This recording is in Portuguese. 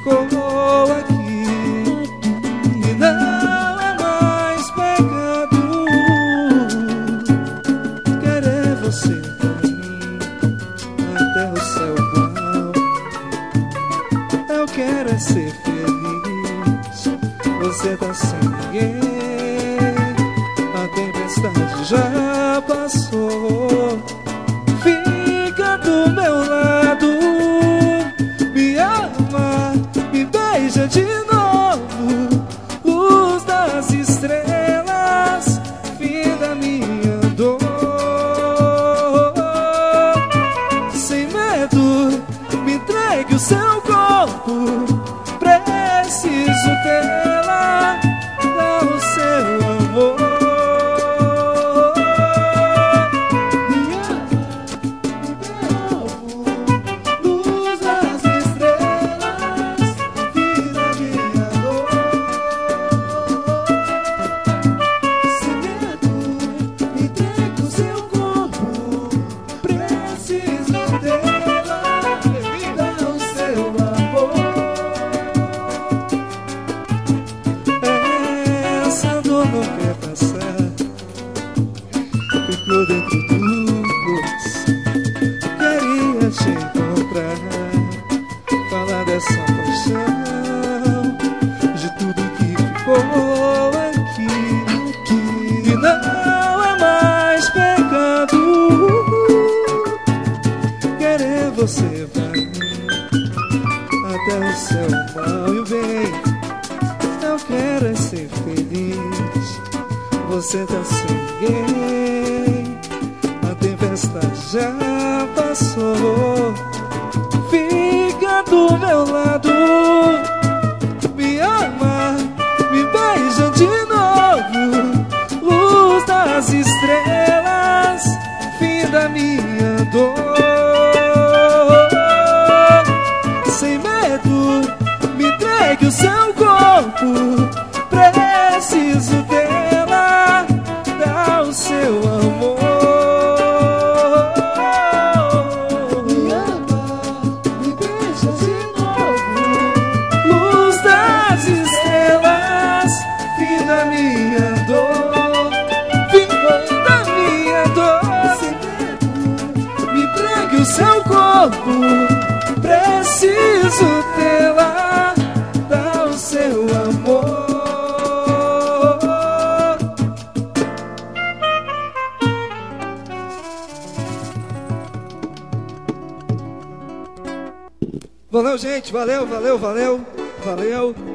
ficou aqui. E não é mais pecado querer você pra mim até o céu claro. Eu quero é ser feliz, você tá sem ninguém, a tempestade já passou. Fica do meu lado, me ama, me beija de novo. Luz das estrelas, fim da minha dor. Sem medo, me entregue o seu corpo. Preciso dela, dá o seu amor. Luz das estrelas, fim da minha dor. Sem medo, me entregue o seu corpo. Preciso dela, dá o seu amor. Essa dor não quer passar, ficou dentro do coração. Queria te encontrar, falar dessa paixão, de tudo que ficou aqui. E não é mais pecado querer você pra mim até o céu, o mal e o bem. Eu quero é ser feliz, você tá sem ninguém, a tempestade já passou. Fica do meu lado, me ama, me beija de novo. Luz das estrelas, fim da minha dor. Sem medo, me entregue o seu corpo. Preciso dela, dá o seu amor. Me ama, me beija de novo. Luz das estrelas, fim da minha dor. Fim da minha dor. Sem medo, me entregue o seu corpo. Preciso dela, dá o seu amor. Valeu, gente, valeu, valeu, valeu, valeu.